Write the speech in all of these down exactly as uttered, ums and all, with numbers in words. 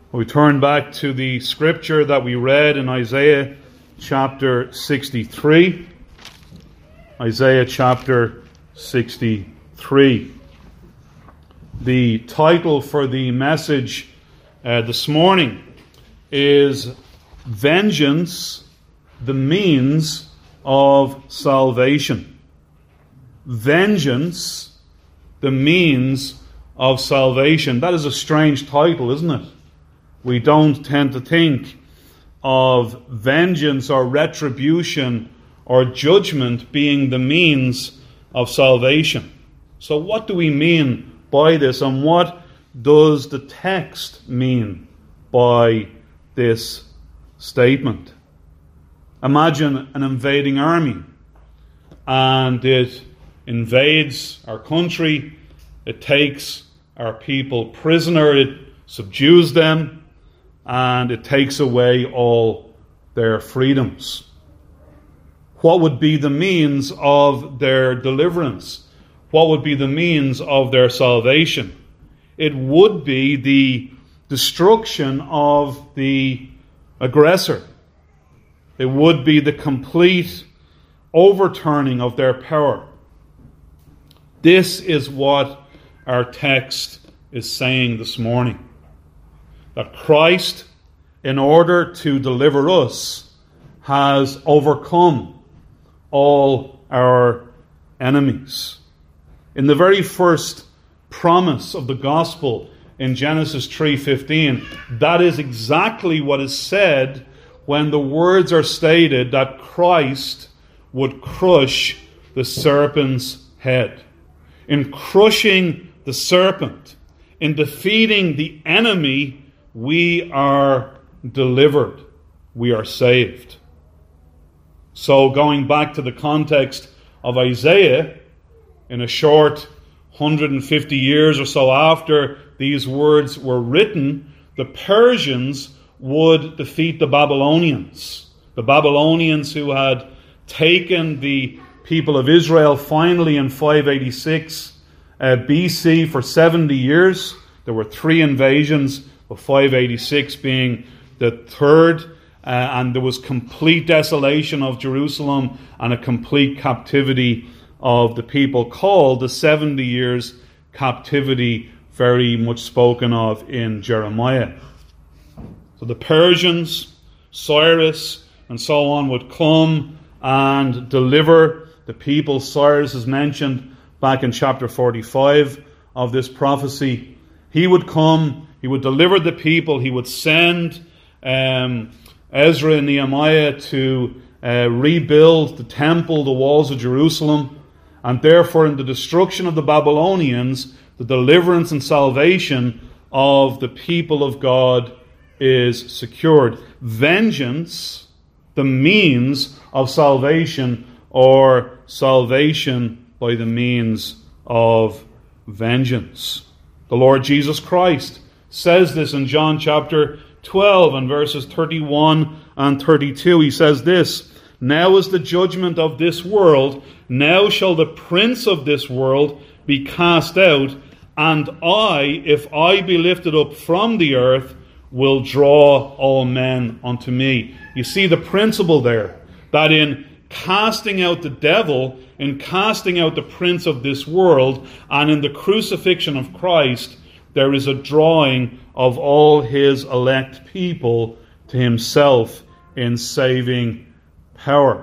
We turn back to the scripture that we read in Isaiah chapter sixty-three. Isaiah chapter sixty-three. The title for the message uh, this morning is Vengeance, the Means of Salvation. Vengeance, the Means of Salvation. That is a strange title, isn't it? We don't tend to think of vengeance or retribution or judgment being the means of salvation. So what do we mean by this, and what does the text mean by this statement? Imagine an invading army, and it invades our country, it takes our people prisoner, it subdues them, and it takes away all their freedoms. What would be the means of their deliverance? What would be the means of their salvation? It would be the destruction of the aggressor. It would be the complete overturning of their power. This is what our text is saying this morning. That Christ, in order to deliver us, has overcome all our enemies. In the very first promise of the gospel in Genesis three fifteen, that is exactly what is said when the words are stated that Christ would crush the serpent's head. In crushing the serpent, in defeating the enemy, we are delivered. We are saved. So going back to the context of Isaiah, in a short one hundred fifty years or so after these words were written, the Persians would defeat the Babylonians. The Babylonians who had taken the people of Israel finally in five eighty-six uh, B C for seventy years. There were three invasions, of five eighty-six being the third, uh, and there was complete desolation of Jerusalem and a complete captivity of the people, called the seventy years captivity, very much spoken of in Jeremiah. So the Persians, Cyrus, and so on would come and deliver the people. Cyrus is mentioned back in chapter forty-five of this prophecy. He would come, he would deliver the people, he would send um, Ezra and Nehemiah to uh, rebuild the temple, the walls of Jerusalem, and therefore in the destruction of the Babylonians, the deliverance and salvation of the people of God is secured. Vengeance, the means of salvation, or salvation by the means of vengeance. The Lord Jesus Christ says this in John chapter twelve and verses thirty-one and thirty-two. He says this, "Now is the judgment of this world. Now shall the prince of this world be cast out. And I, if I be lifted up from the earth, will draw all men unto me." You see the principle there, that in casting out the devil, in casting out the prince of this world, and in the crucifixion of Christ, there is a drawing of all his elect people to himself in saving power.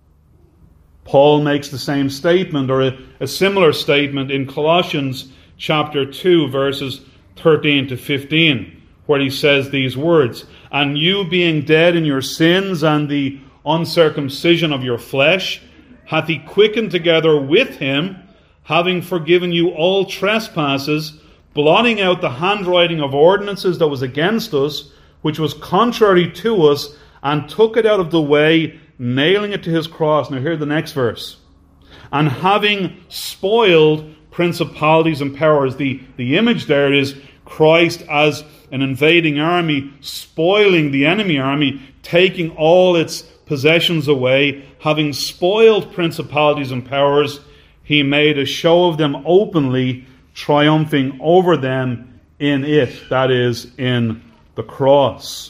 Paul makes the same statement, or a, a similar statement, in Colossians chapter two, verses thirteen to fifteen, where he says these words, "And you being dead in your sins and the uncircumcision of your flesh, hath he quickened together with him, having forgiven you all trespasses, blotting out the handwriting of ordinances that was against us, which was contrary to us, and took it out of the way, nailing it to his cross." Now hear the next verse. "And having spoiled principalities and powers." The, the image there is Christ as an invading army, spoiling the enemy army, taking all its possessions away. Having spoiled principalities and powers, he made a show of them openly, triumphing over them in it, that is, in the cross.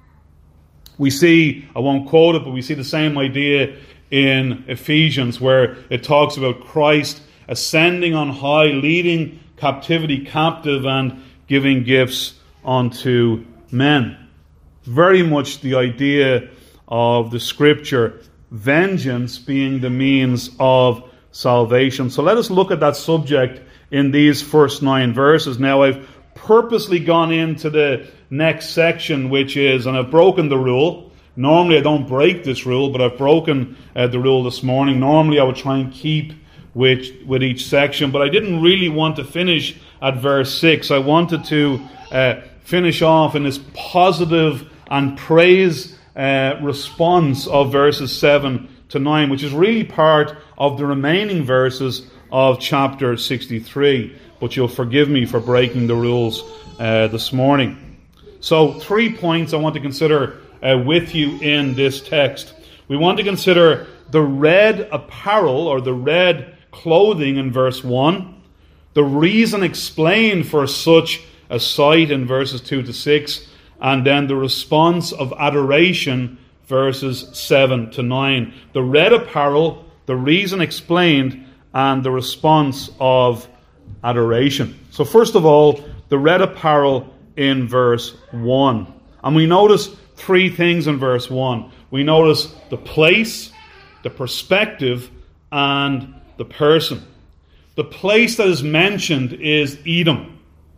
We see, I won't quote it, but we see the same idea in Ephesians, where it talks about Christ ascending on high, leading captivity captive, and giving gifts unto men. Very much the idea of the Scripture, vengeance being the means of salvation. So let us look at that subject in these first nine verses. Now, I've purposely gone into the next section, which is, and I've broken the rule. Normally I don't break this rule, but I've broken uh, the rule this morning. Normally I would try and keep with, with each section, but I didn't really want to finish at verse six. I wanted to uh, finish off in this positive and praise uh, response of verses seven to nine, which is really part of the remaining verses of chapter sixty-three. But you'll forgive me for breaking the rules uh, this morning. So, three points I want to consider uh, with you in this text. We want to consider the red apparel or the red clothing in verse one, the reason explained for such a sight in verses two to six, and then the response of adoration, verses seven to nine. The red apparel, the reason explained, and the response of adoration. So first of all, the red apparel in verse one. And we notice three things in verse one. We notice the place, the perspective, and the person. The place that is mentioned is Edom.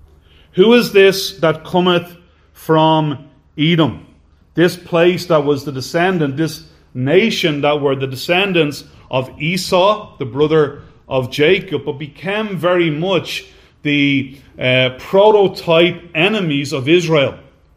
Who is this that cometh from Edom? This place that was the descendant, this nation that were the descendants of Esau, the brother of Jacob, but became very much the uh, prototype enemies of Israel.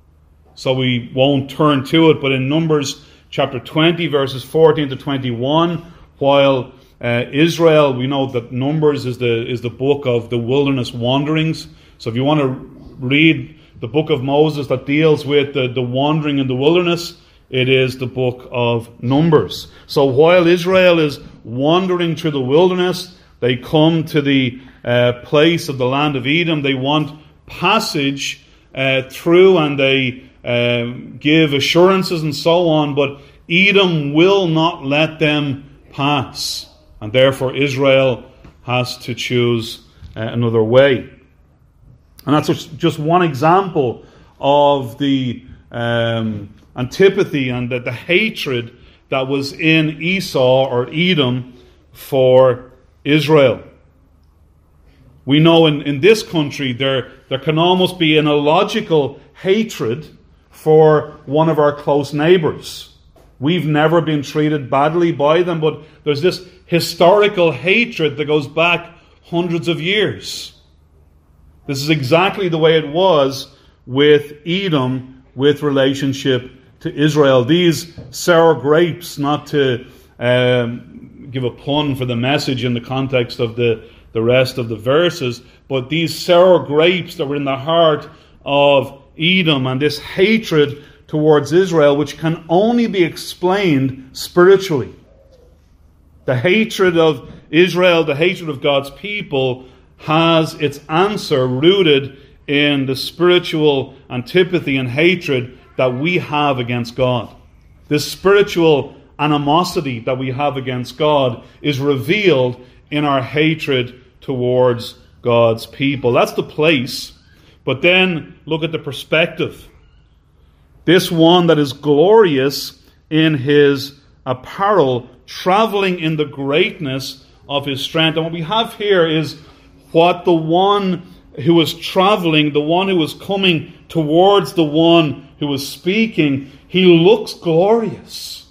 So we won't turn to it, but in Numbers chapter twenty, verses fourteen to twenty-one, while uh, Israel, we know that Numbers is the is the book of the wilderness wanderings. So if you want to read the book of Moses that deals with the, the wandering in the wilderness, it is the book of Numbers. So while Israel is wandering through the wilderness, they come to the uh, place of the land of Edom. They want passage uh, through, and they uh, give assurances and so on, but Edom will not let them pass. And therefore Israel has to choose uh, another way. And that's just one example of the um, antipathy and the, the hatred that was in Esau or Edom for Israel. We know in, in this country there, there can almost be an illogical hatred for one of our close neighbours. We've never been treated badly by them, but there's this historical hatred that goes back hundreds of years. This is exactly the way it was with Edom with relationship to Israel. These sour grapes, not to um, give a pun for the message in the context of the, the rest of the verses, but these sour grapes that were in the heart of Edom and this hatred towards Israel, which can only be explained spiritually. The hatred of Israel, the hatred of God's people, has its answer rooted in the spiritual antipathy and hatred that we have against God. This spiritual animosity that we have against God is revealed in our hatred towards God's people. That's the place. But then look at the perspective. This one that is glorious in his apparel, traveling in the greatness of his strength. And what we have here is what the one who was traveling, the one who was coming towards the one who was speaking, he looks glorious.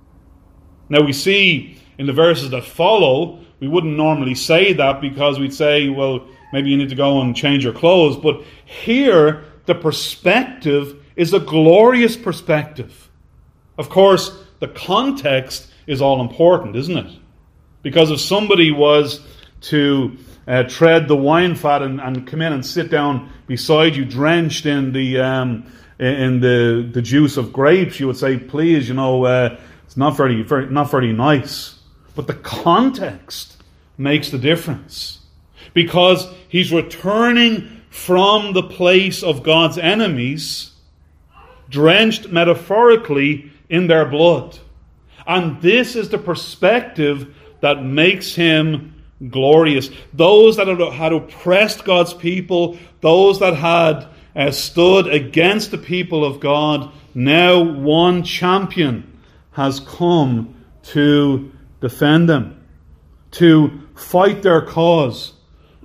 Now we see in the verses that follow, we wouldn't normally say that because we'd say, well, maybe you need to go and change your clothes. But here, the perspective is a glorious perspective. Of course, the context is all important, isn't it? Because if somebody was to uh, tread the wine fat and, and come in and sit down beside you, drenched in the um, in the the juice of grapes, you would say, "Please, you know, uh, it's not very, very not very nice." But the context makes the difference, because he's returning from the place of God's enemies drenched metaphorically in their blood. And this is the perspective that makes him glorious. Those that had oppressed God's people, those that had uh, stood against the people of God, now one champion has come to defend them, to fight their cause,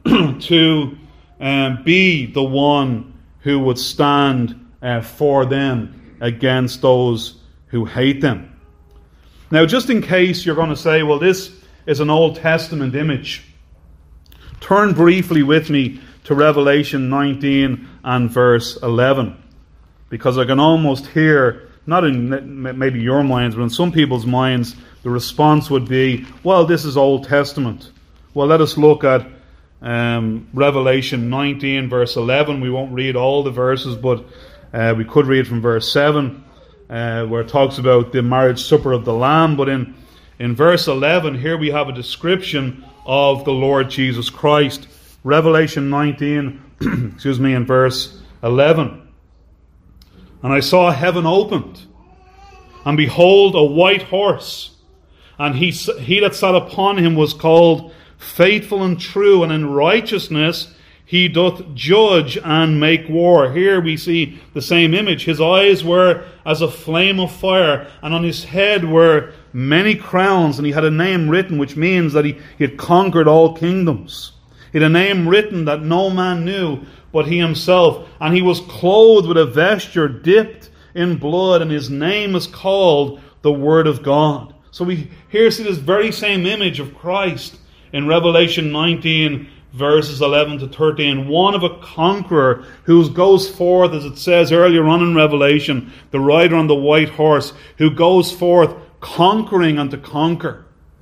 to um, be the one who would stand uh, for them against those who hate them. Now, just in case you're going to say, well, this is an Old Testament image, turn briefly with me to Revelation nineteen and verse eleven, because I can almost hear, not in maybe your minds, but in some people's minds, the response would be, well, this is Old Testament. Well, let us look at um, Revelation nineteen, verse eleven. We won't read all the verses, but uh, we could read from verse seven, uh, where it talks about the marriage supper of the Lamb. But in, in verse eleven, here we have a description of the Lord Jesus Christ. Revelation nineteen, excuse me, in verse eleven. And I saw heaven opened, and behold, a white horse, and he, he that sat upon him was called Faithful and True, and in righteousness he doth judge and make war. Here we see the same image. His eyes were as a flame of fire, and on his head were many crowns, and he had a name written, which means that he, he had conquered all kingdoms. He had a name written that no man knew but he himself, and he was clothed with a vesture dipped in blood, and his name is called the Word of God. So we here see this very same image of Christ in Revelation nineteen, verses eleven to thirteen, one of a conqueror who goes forth, as it says earlier on in Revelation, the rider on the white horse, who goes forth conquering and to conquer.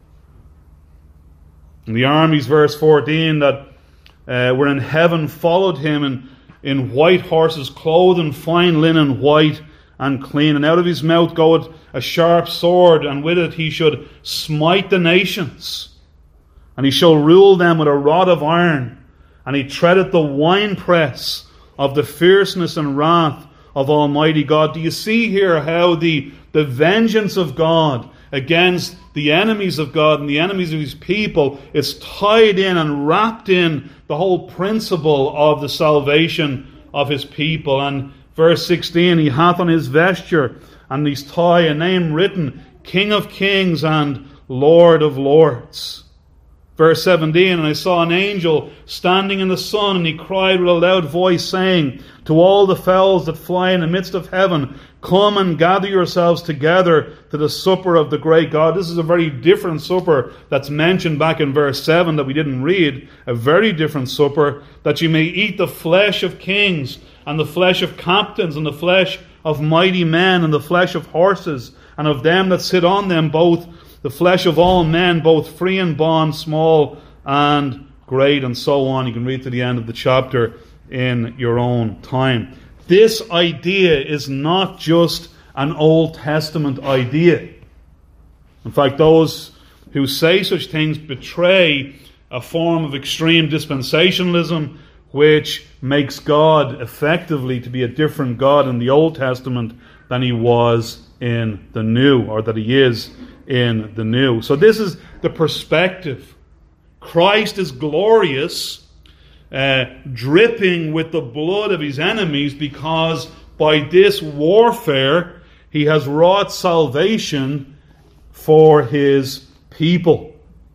And the armies, verse fourteen, that uh, were in heaven followed him in, in white horses, clothed in fine linen, white and clean. And out of his mouth goeth a sharp sword, and with it he should smite the nations. And he shall rule them with a rod of iron, and he treadeth the winepress of the fierceness and wrath of Almighty God. Do you see here how the, the vengeance of God against the enemies of God and the enemies of his people is tied in and wrapped in the whole principle of the salvation of his people? And verse sixteen, he hath on his vesture and his tie a name written, King of Kings and Lord of Lords. Verse seventeen, and I saw an angel standing in the sun, and he cried with a loud voice, saying to all the fowls that fly in the midst of heaven, come and gather yourselves together to the supper of the great God. This is a very different supper that's mentioned back in verse seven that we didn't read. A very different supper, that you may eat the flesh of kings, and the flesh of captains, and the flesh of mighty men, and the flesh of horses, and of them that sit on them, both the flesh of all men, both free and bond, small and great, and so on. You can read to the end of the chapter in your own time. This idea is not just an Old Testament idea. In fact, those who say such things betray a form of extreme dispensationalism, which makes God effectively to be a different God in the Old Testament than he was in the New, or that he is in the New. So this is the perspective. Christ is glorious, uh, dripping with the blood of his enemies, because by this warfare he has wrought salvation for his people.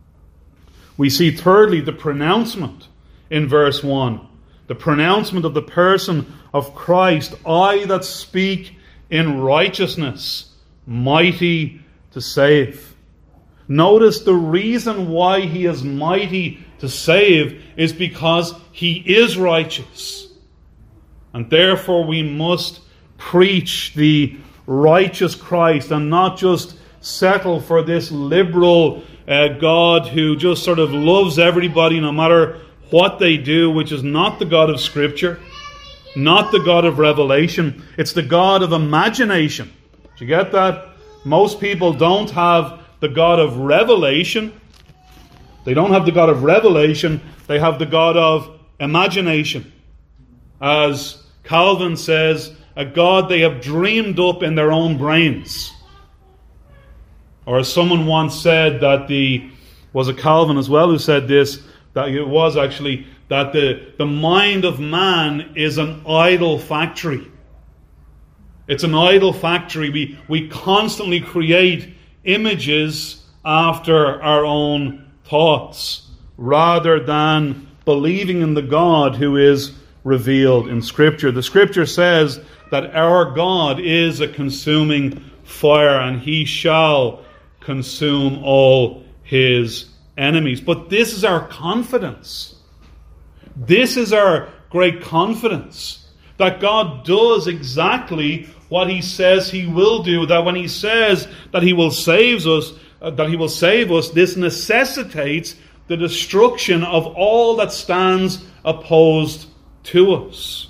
We see thirdly the pronouncement in verse one. The pronouncement of the person of Christ. I that speak in righteousness, mighty to save. Notice the reason why he is mighty to save is because he is righteous. And therefore we must preach the righteous Christ and not just settle for this liberal uh, God who just sort of loves everybody no matter what they do, which is not the God of Scripture, not the God of revelation. It's the God of imagination. Do you get that? Most people don't have the God of revelation. They don't have the God of revelation. They have the God of imagination. As Calvin says, a God they have dreamed up in their own brains. Or as someone once said, that the, was a Calvin as well who said this, that it was actually, that the, the mind of man is an idol factory. It's an idol factory. We, we constantly create images after our own thoughts, rather than believing in the God who is revealed in Scripture. The Scripture says that our God is a consuming fire, and He shall consume all His enemies. But this is our confidence. This is our great confidence, that God does exactly what He says He will do. That when He says that He will save us, uh, that He will save us, this necessitates the destruction of all that stands opposed to us.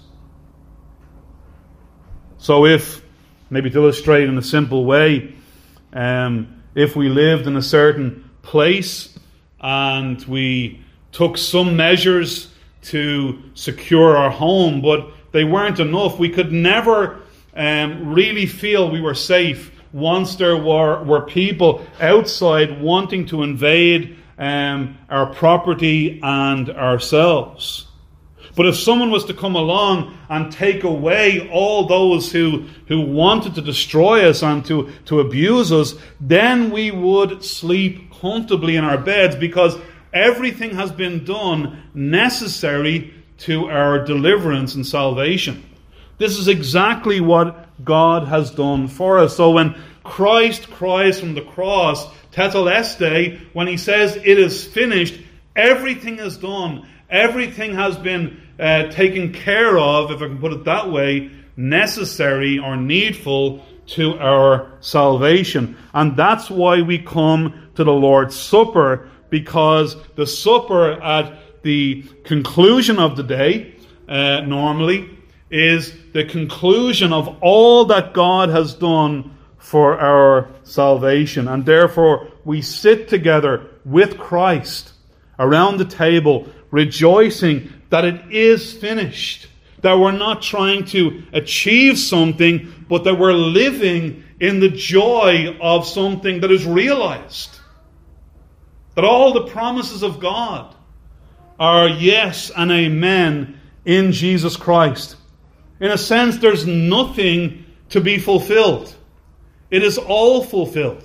So if, maybe to illustrate in a simple way, um, if we lived in a certain place and we took some measures to secure our home, but they weren't enough, we could never um, really feel we were safe once there were, were people outside wanting to invade um, our property and ourselves. But if someone was to come along and take away all those who, who wanted to destroy us and to, to abuse us, then we would sleep comfortably in our beds, because everything has been done necessary to our deliverance and salvation. This is exactly what God has done for us. So when Christ cries from the cross, tetelestai, when He says it is finished, everything is done. Everything has been uh, taken care of, if I can put it that way, necessary or needful to our salvation. And that's why we come to the Lord's Supper, because the supper at the conclusion of the day, uh, normally, is the conclusion of all that God has done for our salvation. And therefore, we sit together with Christ around the table, rejoicing that it is finished, that we're not trying to achieve something, but that we're living in the joy of something that is realized. That all the promises of God are yes and amen in Jesus Christ. In a sense, there's nothing to be fulfilled. It is all fulfilled.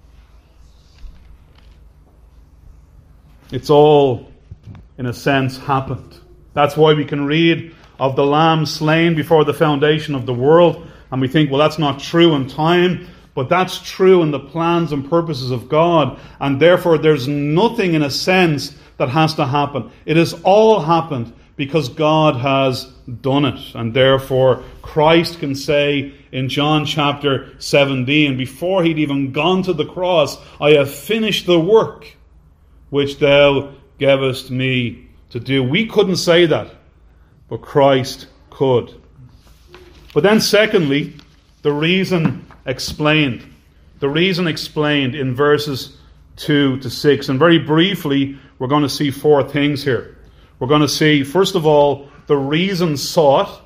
It's all, in a sense, happened. That's why we can read of the Lamb slain before the foundation of the world, and we think, well, that's not true in time, but that's true in the plans and purposes of God, and therefore there's nothing, in a sense, that has to happen. It has all happened because God has done it, and therefore Christ can say in John chapter seventeen, before he'd even gone to the cross, I have finished the work which thou gavest me to do. We couldn't say that, but Christ could. But then secondly, the reason explained. The reason explained in verses two to six. And very briefly, we're going to see four things here. We're going to see, first of all, the reason sought.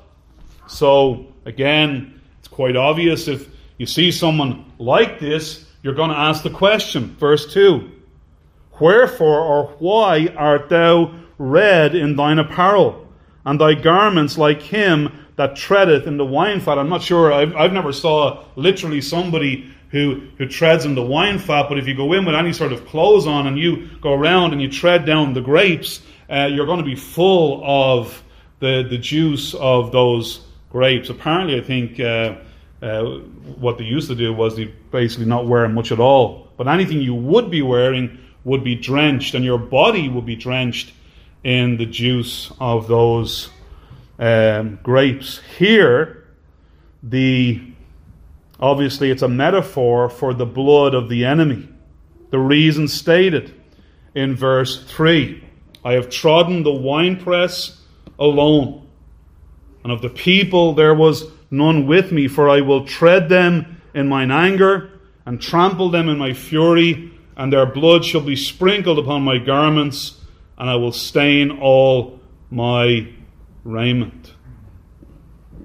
So, again, it's quite obvious. If you see someone like this, you're going to ask the question. Verse two. Wherefore or why art thou red in thine apparel, and thy garments like him that treadeth in the wine fat? I'm not sure, I've, I've never saw literally somebody who, who treads in the wine fat, but if you go in with any sort of clothes on and you go around and you tread down the grapes, uh, you're going to be full of the, the juice of those grapes. Apparently, I think uh, uh, what they used to do was they basically not wear much at all. But anything you would be wearing would be drenched, and your body would be drenched in the juice of those um, grapes. Here, the obviously it's a metaphor for the blood of the enemy. The reason stated in verse three, I have trodden the winepress alone, and of the people there was none with me, for I will tread them in mine anger, and trample them in my fury, and their blood shall be sprinkled upon my garments, and I will stain all my raiment.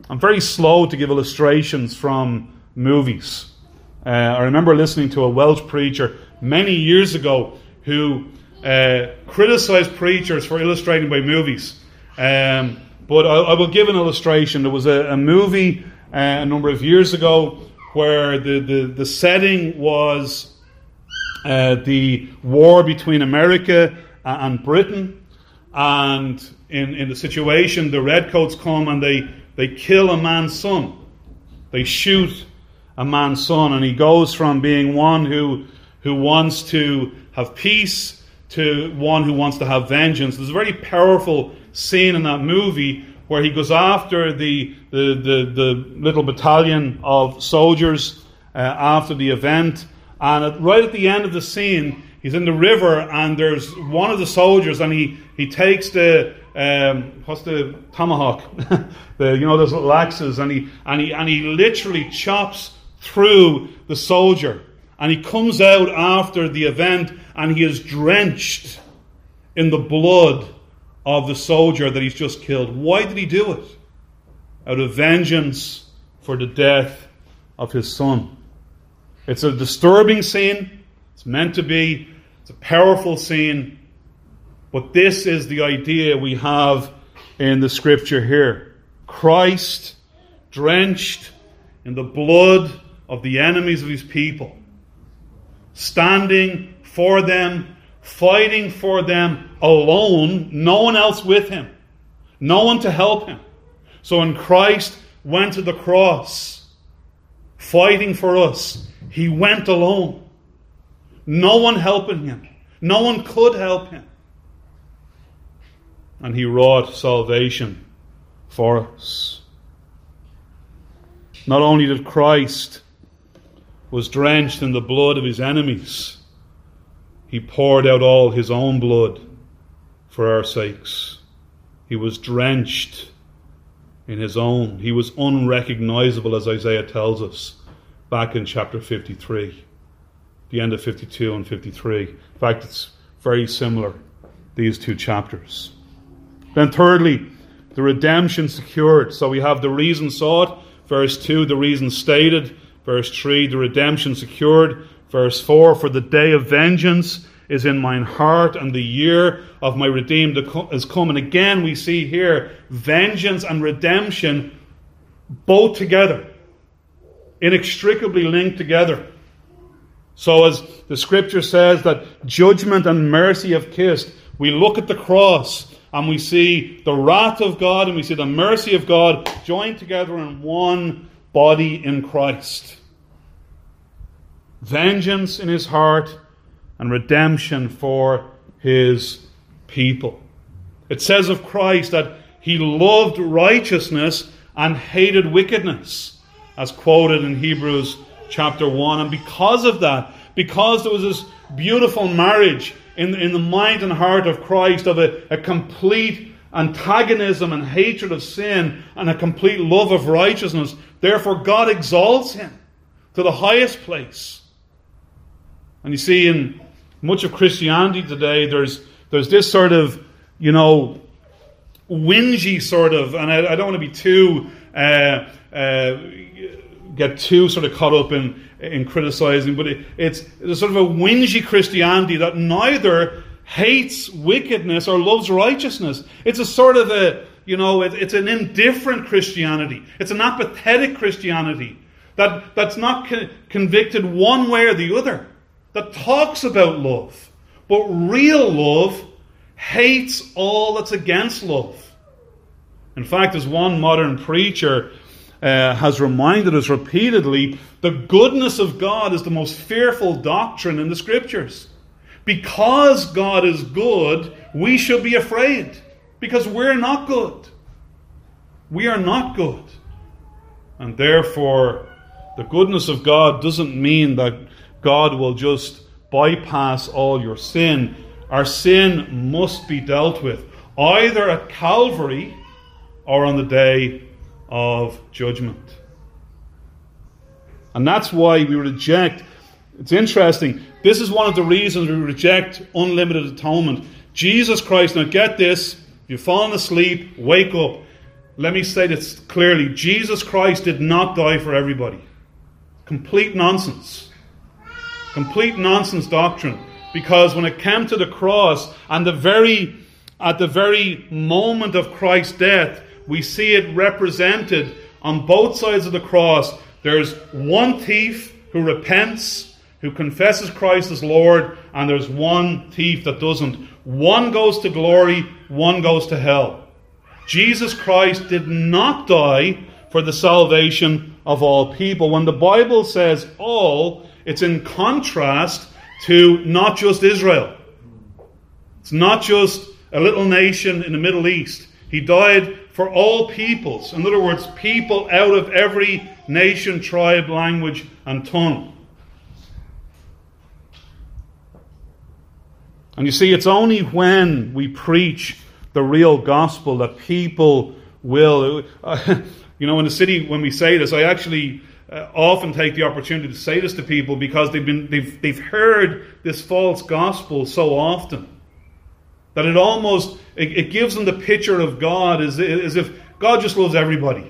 I'm very slow to give illustrations from movies. Uh, I remember listening to a Welsh preacher many years ago who uh, criticized preachers for illustrating by movies. Um, but I, I will give an illustration. There was a, a movie uh, a number of years ago where the, the, the setting was uh, the war between America and Britain. And in, in the situation, the redcoats come and they, they kill a man's son. They shoot a man's son, and he goes from being one who who wants to have peace to one who wants to have vengeance. There's a very powerful scene in that movie where he goes after the the the, the little battalion of soldiers uh, after the event, and at, right at the end of the scene, he's in the river, and there's one of the soldiers, and he he takes the um, what's the tomahawk, the you know those little axes, and he and he and he literally chops through the soldier, and he comes out after the event, and he is drenched in the blood of the soldier that he's just killed. Why did he do it? Out of vengeance for the death of his son. It's a disturbing scene. It's meant to be. It's a powerful scene. But this is the idea we have in the scripture here. Christ drenched in the blood of the enemies of his people, standing for them, fighting for them alone, no one else with him, no one to help him. So when Christ went to the cross, fighting for us, he went alone. No one helping him. No one could help him. And he wrought salvation for us. Not only did Christ was drenched in the blood of his enemies, he poured out all his own blood for our sakes. He was drenched in his own. He was unrecognizable, as Isaiah tells us back in chapter fifty-three, the end of fifty-two and fifty-three. In fact, it's very similar, these two chapters. Then thirdly, the redemption secured. So we have the reason sought, verse two, the reason stated, verse three, the redemption secured. Verse four, for the day of vengeance is in mine heart, and the year of my redeemed is come. And again we see here vengeance and redemption both together, inextricably linked together. So as the scripture says that judgment and mercy have kissed, we look at the cross and we see the wrath of God and we see the mercy of God joined together in one body in Christ. Vengeance in his heart and redemption for his people. It says of Christ that he loved righteousness and hated wickedness, as quoted in Hebrews chapter one. And because of that, because there was this beautiful marriage in, in the mind and heart of Christ of a, a complete antagonism and hatred of sin and a complete love of righteousness, therefore God exalts him to the highest place. And you see, in much of Christianity today, there's there's this sort of, you know, whingy sort of, and I, I don't want to be too, uh, uh, get too sort of caught up in, in criticizing, but it, it's, it's sort of a whingy Christianity that neither hates wickedness or loves righteousness. It's a sort of a, you know, it, it's an indifferent Christianity. It's an apathetic Christianity that, that's not con- convicted one way or the other, that talks about love. But real love hates all that's against love. In fact, as one modern preacher uh, has reminded us repeatedly, the goodness of God is the most fearful doctrine in the Scriptures. Because God is good, we should be afraid. Because we're not good. We are not good. And therefore, the goodness of God doesn't mean that God will just bypass all your sin. Our sin must be dealt with, either at Calvary or on the day of judgment. And that's why we reject, it's interesting, this is one of the reasons we reject unlimited atonement. Jesus Christ, now get this, if you've fallen asleep, wake up. let me say this clearly. Jesus Christ did not die for everybody. Complete nonsense. Complete nonsense doctrine. Because when it came to the cross, and the very, at the very moment of Christ's death, we see it represented on both sides of the cross. There's one thief who repents, who confesses Christ as Lord, and there's one thief that doesn't. One goes to glory, one goes to hell. Jesus Christ did not die for the salvation of all people. When the Bible says all, it's in contrast to not just Israel. It's not just a little nation in the Middle East. He died for all peoples. In other words, people out of every nation, tribe, language, and tongue. And you see, it's only when we preach the real gospel that people will... Uh, you know, in the city, when we say this, I actually uh, often take the opportunity to say this to people because they've been they've they've heard this false gospel so often that it almost it, it gives them the picture of God as, as if God just loves everybody.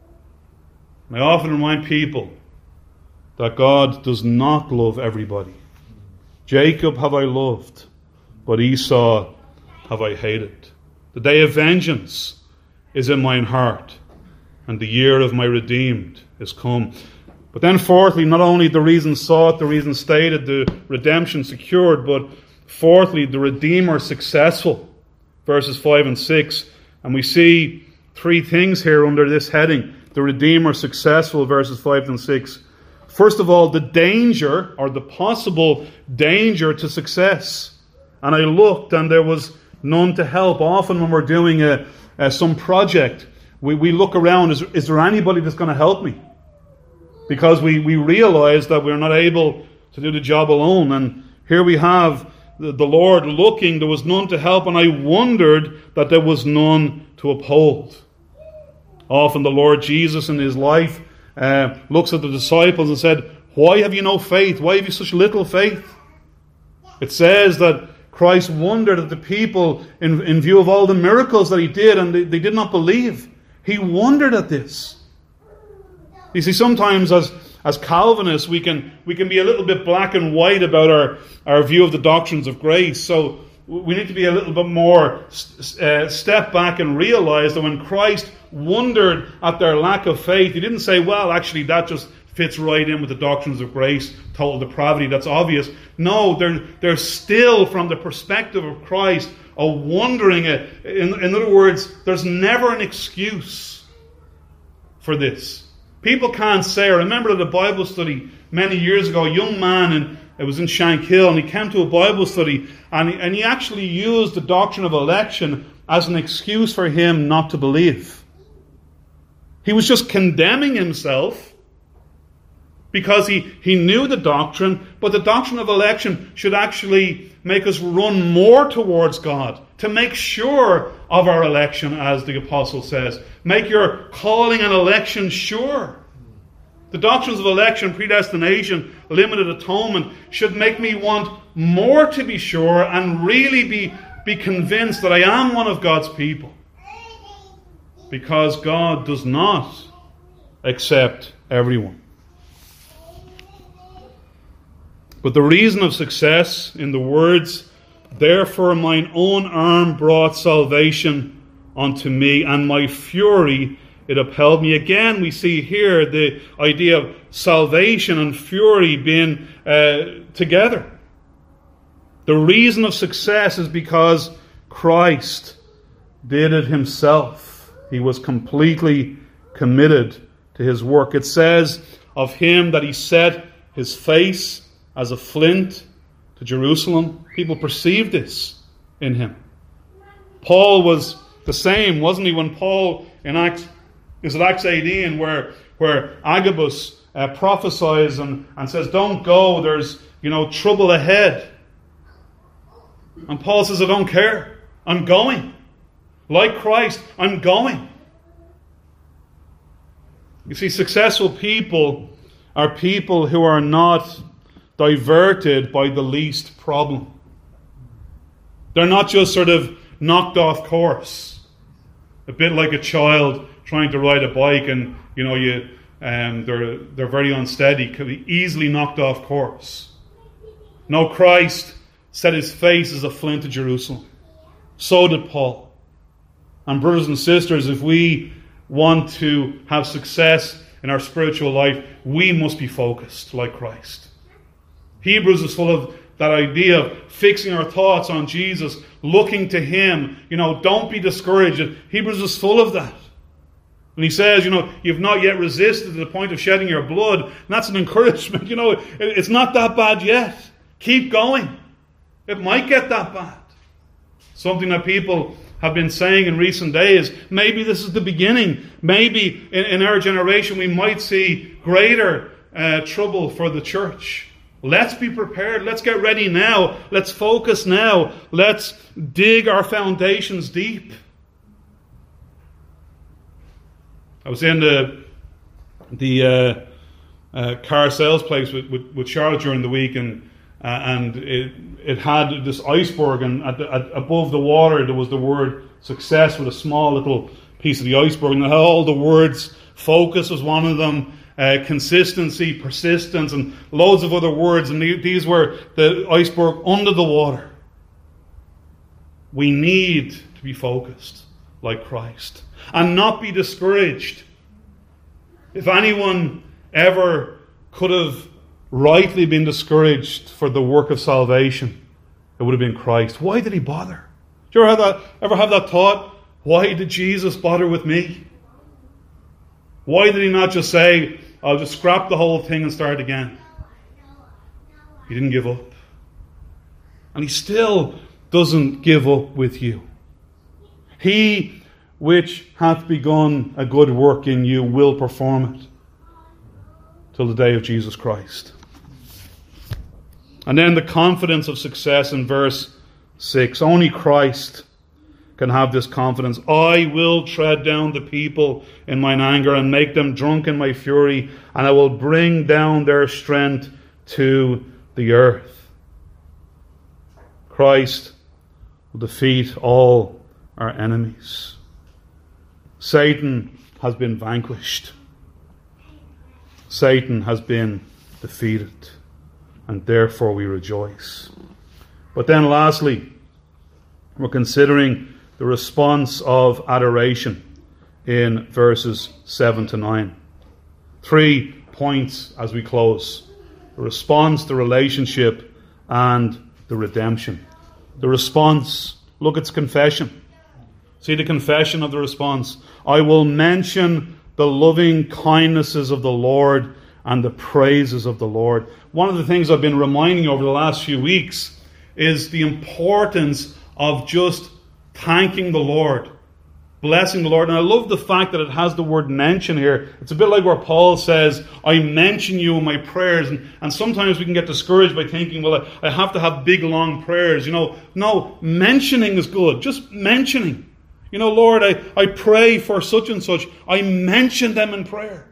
And I often remind people that God does not love everybody. Jacob have I loved, but Esau have I hated. The day of vengeance is in mine heart, and the year of my redeemed is come. But then fourthly, not only the reason sought, the reason stated, the redemption secured, but fourthly, the Redeemer successful. Verses five and six. And we see three things here under this heading. The Redeemer successful, verses five and six. First of all, the danger, or the possible danger to success. And I looked, and there was none to help. Often when we're doing a, a, some project, we, we look around, is, is there anybody that's going to help me? Because we, we realize that we're not able to do the job alone. And here we have the, the Lord looking, there was none to help, and I wondered that there was none to uphold. Often the Lord Jesus in his life uh, looks at the disciples and said, why have you no faith? Why have you such little faith? It says that Christ wondered at the people in, in view of all the miracles that he did, and they, they did not believe. He wondered at this. You see, sometimes as, as Calvinists, we can we can be a little bit black and white about our, our view of the doctrines of grace. So we need to be a little bit more uh, step back and realize that when Christ wondered at their lack of faith, he didn't say, well, actually, that just fits right in with the doctrines of grace, total depravity, that's obvious. No, they're, they're still, from the perspective of Christ, a wondering. In, in other words, there's never an excuse for this. People can't say, I remember at a Bible study many years ago, a young man, and it was in Shankill, and he came to a Bible study, and he, and he actually used the doctrine of election as an excuse for him not to believe. He was just condemning himself because he, he knew the doctrine, but the doctrine of election should actually make us run more towards God, to make sure of our election, as the apostle says. Make your calling and election sure. The doctrines of election, predestination, limited atonement should make me want more to be sure and really be, be convinced that I am one of God's people. Because God does not accept everyone. But the reason of success in the words, therefore mine own arm brought salvation unto me, and my fury it upheld me. Again, we see here the idea of salvation and fury being uh, together. The reason of success is because Christ did it himself. He was completely committed to his work. It says of him that he set his face as a flint to Jerusalem. People perceived this in him. Paul was the same, wasn't he? When Paul in Acts, is it Acts eighteen, where where Agabus uh, prophesies and, and says, "Don't go. There's you know trouble ahead." And Paul says, "I don't care. I'm going. Like Christ, I'm going." You see, successful people are people who are not diverted by the least problem. They're not just sort of knocked off course, a bit like a child trying to ride a bike and, you know, you um, they're, they're very unsteady, could be easily knocked off course. No, Christ set his face as a flint to Jerusalem. So did Paul. And brothers and sisters, if we want to have success in our spiritual life, we must be focused like Christ. Hebrews is full of that idea of fixing our thoughts on Jesus, looking to him. You know, don't be discouraged. Hebrews is full of that. And he says, you know, you've not yet resisted to the point of shedding your blood. And that's an encouragement. You know, it's not that bad yet. Keep going. It might get that bad. Something that people have been saying in recent days, maybe this is the beginning. Maybe in, in our generation we might see greater uh, trouble for the church. Let's be prepared. Let's get ready now. Let's focus now. Let's dig our foundations deep. I was in the the uh, uh, car sales place with, with, with Charlotte during the week, and uh, and it it had this iceberg, and at the, at, above the water there was the word success with a small little piece of the iceberg, and it had all the words. Focus was one of them. Uh, consistency, persistence, and loads of other words, and these were the iceberg under the water. We need to be focused like Christ and not be discouraged. If anyone ever could have rightly been discouraged for the work of salvation, it would have been Christ. Why did he bother? Do you ever have that, ever have that thought? Why did Jesus bother with me? Why did he not just say, I'll just scrap the whole thing and start again? He didn't give up. And he still doesn't give up with you. He which hath begun a good work in you will perform it till the day of Jesus Christ. And then the confidence of success in verse six. Only Christ can have this confidence. I will tread down the people in mine anger and make them drunk in my fury, and I will bring down their strength to the earth. Christ will defeat all our enemies. Satan has been vanquished. Satan has been defeated, and therefore we rejoice. But then lastly, we're considering the response of adoration in verses seven to nine. Three points as we close. The response, the relationship, and the redemption. The response, look, it's confession. See the confession of the response. I will mention the loving kindnesses of the Lord and the praises of the Lord. One of the things I've been reminding over the last few weeks is the importance of just thanking the Lord, blessing the Lord. And I love the fact that it has the word mention here. It's a bit like where Paul says, I mention you in my prayers. And, and sometimes we can get discouraged by thinking, well, I, I have to have big, long prayers. You know, no, mentioning is good. Just mentioning. You know, Lord, I, I pray for such and such. I mention them in prayer.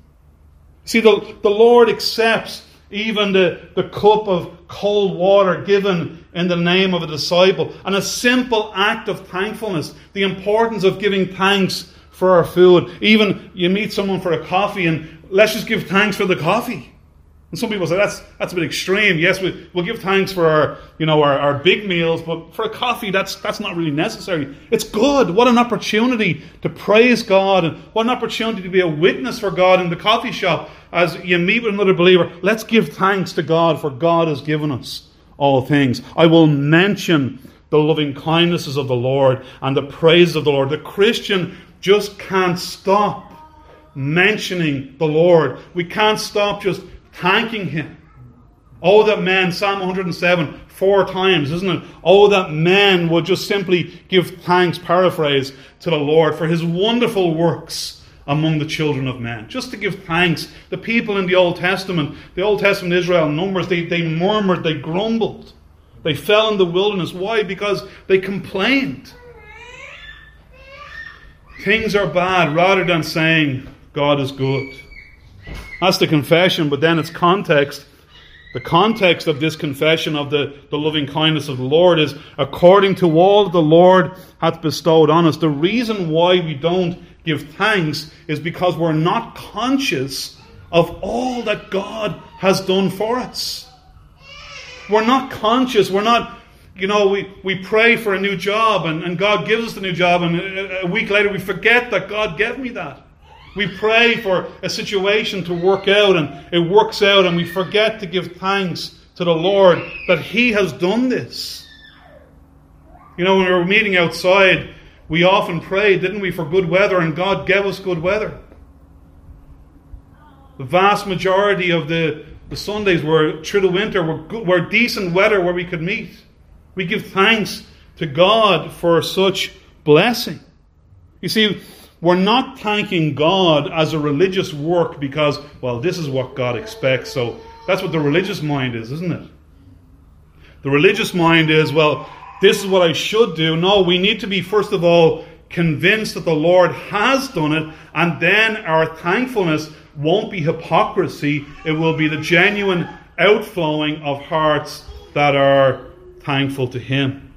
See, the, the Lord accepts even the, the cup of cold water given in the name of a disciple, and a simple act of thankfulness. The importance of giving thanks for our food. Even you meet someone for a coffee and let's just give thanks for the coffee. And some people say that's that's a bit extreme. Yes, we, we'll give thanks for our you know our, our big meals, but for a coffee that's that's not really necessary. It's good. What an opportunity to praise God, and what an opportunity to be a witness for God in the coffee shop. As you meet with another believer, let's give thanks to God, for God has given us all things. I will mention the loving kindnesses of the Lord and the praise of the Lord. The Christian just can't stop mentioning the Lord. We can't stop just thanking Him. Oh, that man, Psalm one hundred seven, four times, isn't it? Oh, that man would just simply give thanks, paraphrase, to the Lord for His wonderful works among the children of men. Just to give thanks. The people in the Old Testament, the Old Testament Israel, Numbers, they, they murmured, they grumbled. They fell in the wilderness. Why? Because they complained. Things are bad, rather than saying, God is good. That's the confession, but then its context. The context of this confession of the, the loving kindness of the Lord is, according to all the Lord hath bestowed on us. The reason why we don't give thanks is because we're not conscious of all that God has done for us. We're not conscious. We're not, you know, we, we pray for a new job and, and God gives us the new job, and a, a week later we forget that God gave me that. We pray for a situation to work out and it works out, and we forget to give thanks to the Lord that He has done this. You know, when we were meeting outside, we often prayed, didn't we, for good weather, and God gave us good weather. The vast majority of the, the Sundays were through the winter were, good, were decent weather where we could meet. We give thanks to God for such blessing. You see, we're not thanking God as a religious work because, well, this is what God expects. So that's what the religious mind is, isn't it? The religious mind is, well, this is what I should do. No, we need to be, first of all, convinced that the Lord has done it, and then our thankfulness won't be hypocrisy. It will be the genuine outflowing of hearts that are thankful to Him.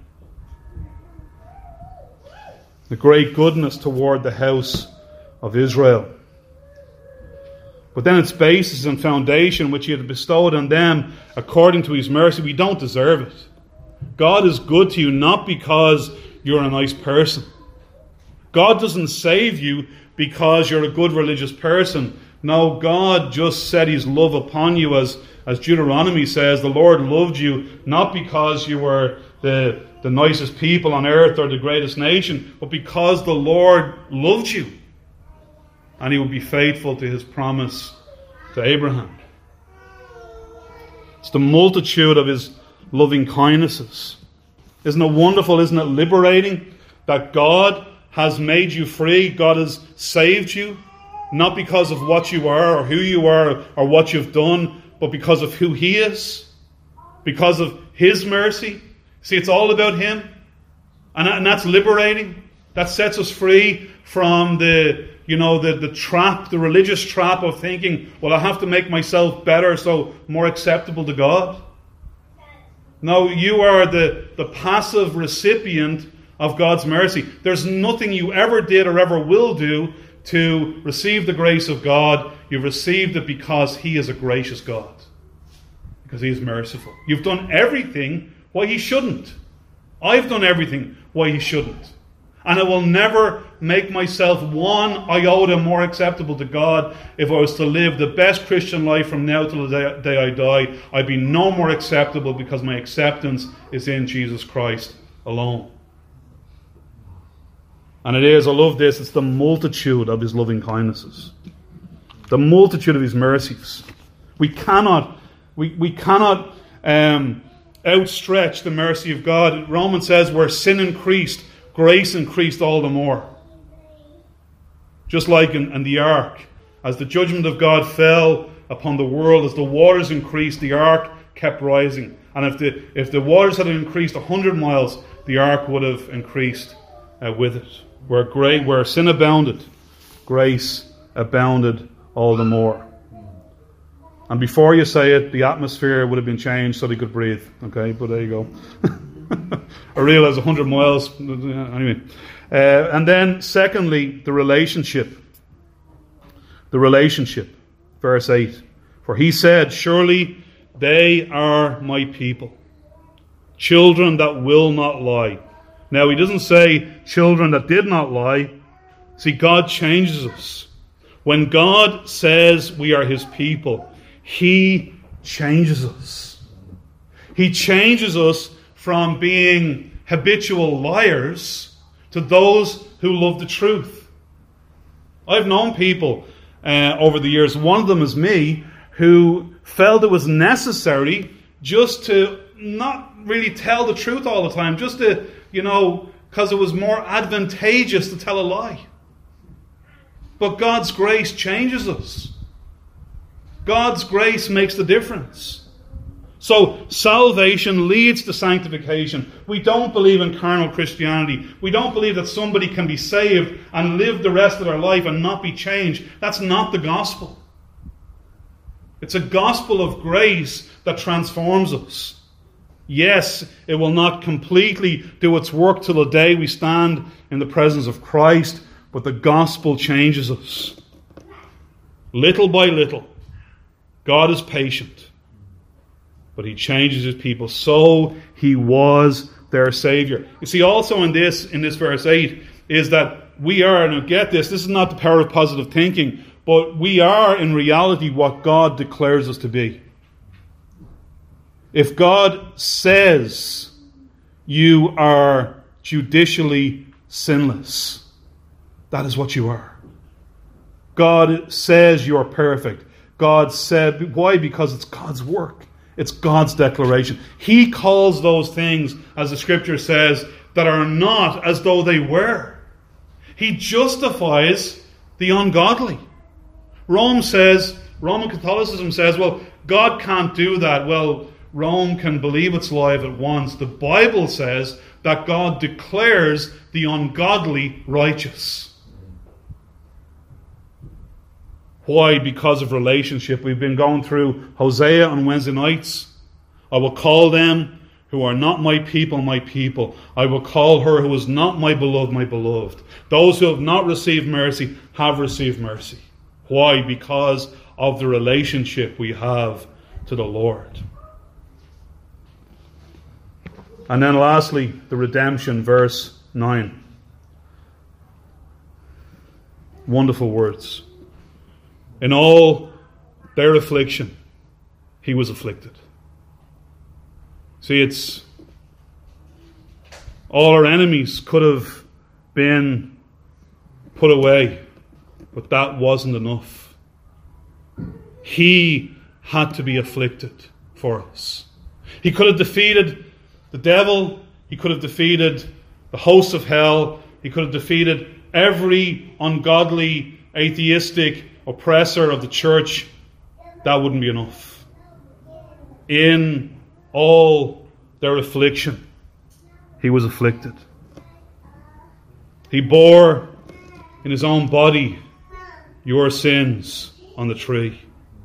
The great goodness toward the house of Israel. But then its basis and foundation, which He had bestowed on them according to His mercy, we don't deserve it. God is good to you not because you're a nice person. God doesn't save you because you're a good religious person. No, God just set His love upon you, as, as Deuteronomy says, the Lord loved you not because you were the, the nicest people on earth or the greatest nation, but because the Lord loved you. And He will be faithful to His promise to Abraham. It's the multitude of His loving kindnesses. Isn't it wonderful? Isn't it liberating that God has made you free? God has saved you, not because of what you are or who you are or what you've done, but because of who He is, because of His mercy. See, it's all about Him, and, and that's liberating. That sets us free from the, you know, the, the trap, the religious trap of thinking, well, I have to make myself better so more acceptable to God. No, you are the, the passive recipient of God's mercy. There's nothing you ever did or ever will do to receive the grace of God. You've received it because He is a gracious God, because He is merciful. You've done everything why He shouldn't. I've done everything why He shouldn't. And I will never make myself one iota more acceptable to God. If I was to live the best Christian life from now till the day I die, I'd be no more acceptable because my acceptance is in Jesus Christ alone. And it is, I love this, it's the multitude of His loving kindnesses. The multitude of His mercies. We cannot, we, we cannot um, outstretch the mercy of God. Romans says where sin increased, grace increased all the more. Just like in, in the ark, as the judgment of God fell upon the world, as the waters increased, the ark kept rising. And if the if the waters had increased a hundred miles, the ark would have increased uh, with it. Where great, where sin abounded, grace abounded all the more. And before you say it, the atmosphere would have been changed so they could breathe. Okay, but there you go. I realize a hundred miles. Anyway. Uh, and then, secondly, the relationship. The relationship. Verse eight. For He said, surely they are my people, children that will not lie. Now, He doesn't say children that did not lie. See, God changes us. When God says we are His people, He changes us. He changes us from being habitual liars to those who love the truth. I've known people uh, over the years, one of them is me, who felt it was necessary just to not really tell the truth all the time, just to, you know, because it was more advantageous to tell a lie. But God's grace changes us. God's grace makes the difference. So salvation leads to sanctification. We don't believe in carnal Christianity. We don't believe that somebody can be saved and live the rest of their life and not be changed. That's not the gospel. It's a gospel of grace that transforms us. Yes, it will not completely do its work till the day we stand in the presence of Christ, But the gospel changes us. Little by little, God is patient, but he changes his people. So he was their Savior. You see, also in this, in this verse eight, is that we are, and get this, this is not the power of positive thinking, but we are in reality what God declares us to be. If God says you are judicially sinless, that is what you are. God says you're perfect. God said, why? Because it's God's work. It's God's declaration. He calls those things, as the scripture says, that are not as though they were. He justifies the ungodly. Rome says, Roman Catholicism says, well, God can't do that. Well, Rome can believe it's live at once. The Bible says that God declares the ungodly righteous. Why? Because of relationship. We've been going through Hosea on Wednesday nights. I will call them who are not my people, my people. I will call her who is not my beloved, my beloved. Those who have not received mercy have received mercy. Why? Because of the relationship we have to the Lord. And then lastly, the redemption, verse nine. Wonderful words. In all their affliction, he was afflicted. See, it's all our enemies could have been put away, but that wasn't enough. He had to be afflicted for us. He could have defeated the devil. He could have defeated the hosts of hell. He could have defeated every ungodly, atheistic oppressor of the church. That wouldn't be enough. In all their affliction, he was afflicted. He bore in his own body your sins on the tree.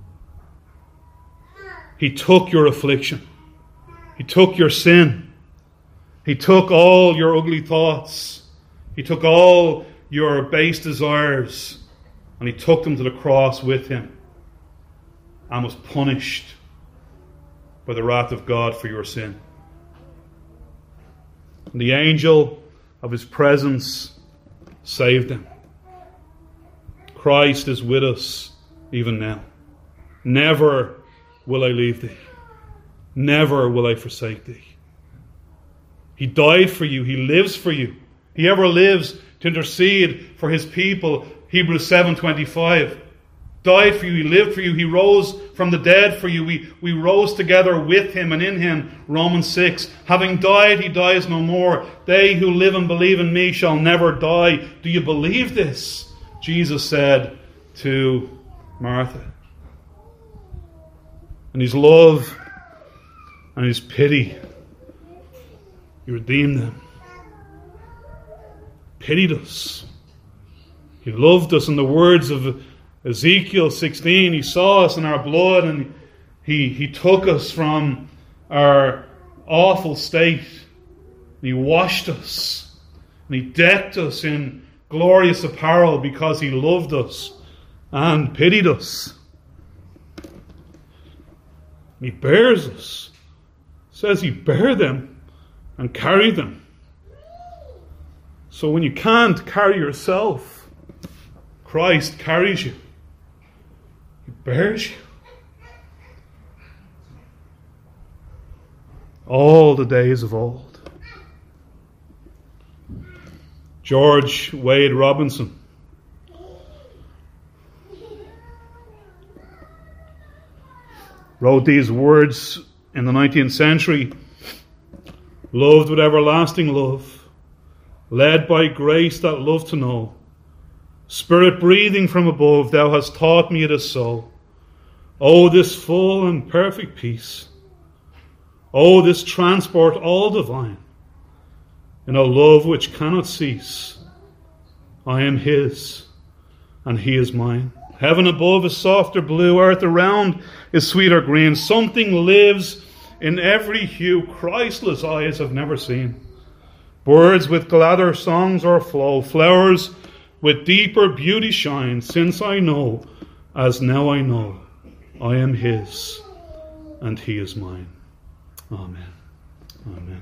He took your affliction. He took your sin. He took all your ugly thoughts. He took all your base desires. And he took them to the cross with him and was punished by the wrath of God for your sin. And the angel of his presence saved him. Christ is with us even now. Never will I leave thee. Never will I forsake thee. He died for you. He lives for you. He ever lives to intercede for his people. Hebrews seven twenty-five. Died for you. He lived for you. He rose from the dead for you. We, we rose together with him and in him. Romans six. Having died, he dies no more. They who live and believe in me shall never die. Do you believe this? Jesus said to Martha. And his love and his pity, he redeemed them. Pitied us. He loved us. In the words of Ezekiel sixteen, he saw us in our blood and he, he took us from our awful state. And he washed us. And he decked us in glorious apparel because he loved us and pitied us. He bears us. It says he bare them and carried them. So when you can't carry yourself, Christ carries you. He bears you. All the days of old. George Wade Robinson wrote these words in the nineteenth century. Loved with everlasting love, led by grace that love to know. Spirit breathing from above, thou hast taught me it is so. Oh, this full and perfect peace. Oh, this transport all divine. In a love which cannot cease. I am his, and he is mine. Heaven above is softer blue, earth around is sweeter green. Something lives in every hue Christless eyes have never seen. Birds with gladder songs o'erflow, flowers with deeper beauty shine, since I know, as now I know, I am his, and he is mine. Amen. Amen.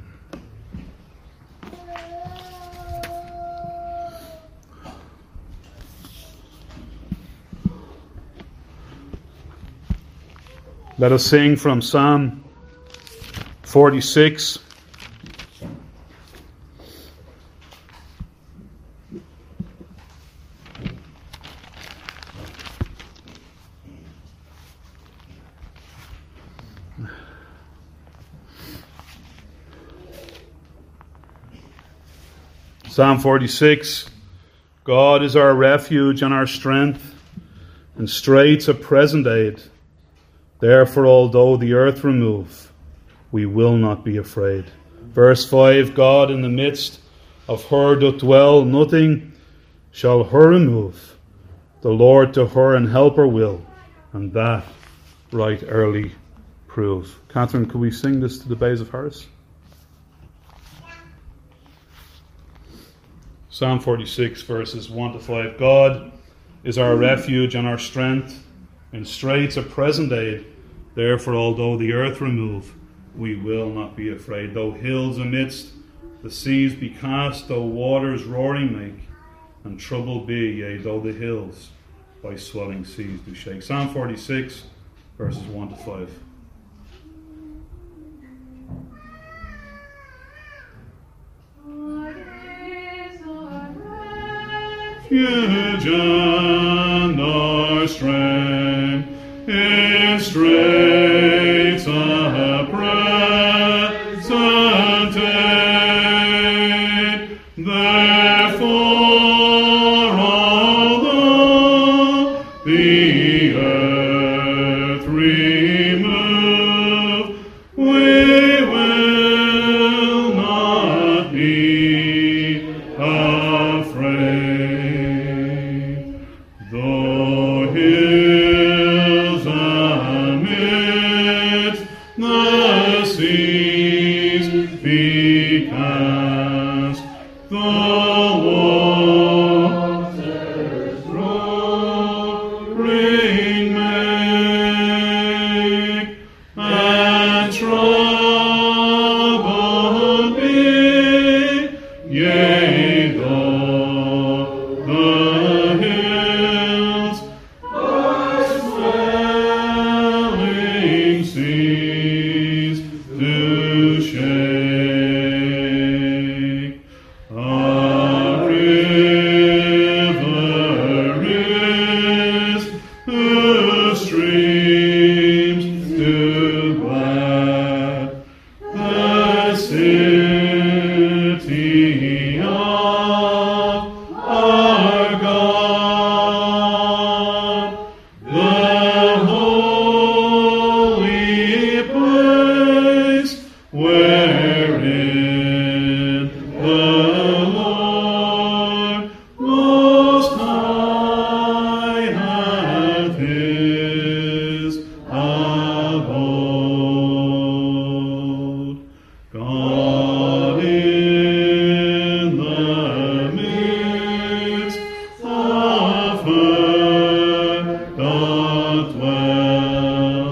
Let us sing from Psalm forty-six. Psalm forty-six. God is our refuge and our strength, and straits a present aid. Therefore, although the earth remove, we will not be afraid. Verse five, God in the midst of her doth dwell, nothing shall her remove. The Lord to her and help her will, and that right early prove. Catherine, could we sing this to the bays of Harris? Psalm forty-six, verses one to five. God is our refuge and our strength, in straits a present aid. Therefore, although the earth remove, we will not be afraid. Though hills amidst the seas be cast, though waters roaring make, and trouble be, yea, though the hills by swelling seas do shake. Psalm forty-six, verses one to five. Refuge and our strength, in straits a present aid. Therefore, although the earth remove, we will not be afraid. Though hills amidst the seas be cast, the waters roaring make, and trouble be, yea, though the hills by swelling seas do shake. A river is whose streams do glad the city of our God, the holy place wherein the Lord Most High hath his abode. God in the midst of her doth dwell,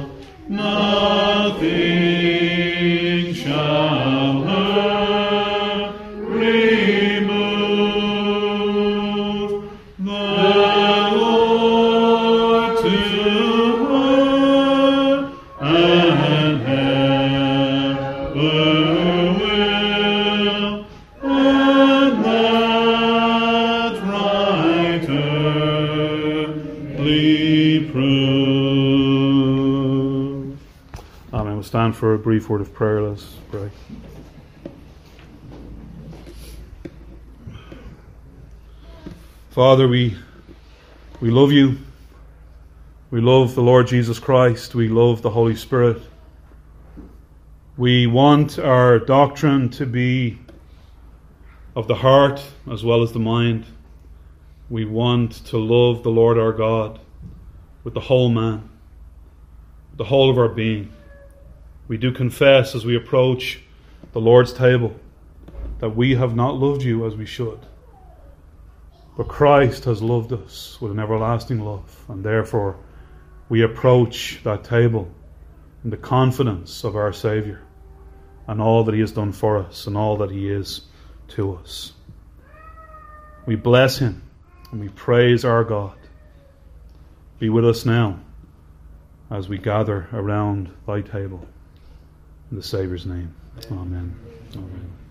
nothing shall her remove. The Lord to her and help her will, and that right early prove. Amen. We'll stand for a brief word of prayer. Let's pray. Father, we we love you. We love the Lord Jesus Christ. We love the Holy Spirit. We want our doctrine to be of the heart as well as the mind. We want to love the Lord our God with the whole man, with the whole of our being. We do confess as we approach the Lord's table that we have not loved you as we should. But Christ has loved us with an everlasting love, and therefore we approach that table in the confidence of our Saviour and all that He has done for us and all that He is to us. We bless Him and we praise our God. Be with us now as we gather around Thy table. In the Saviour's name. Amen. Amen. Amen.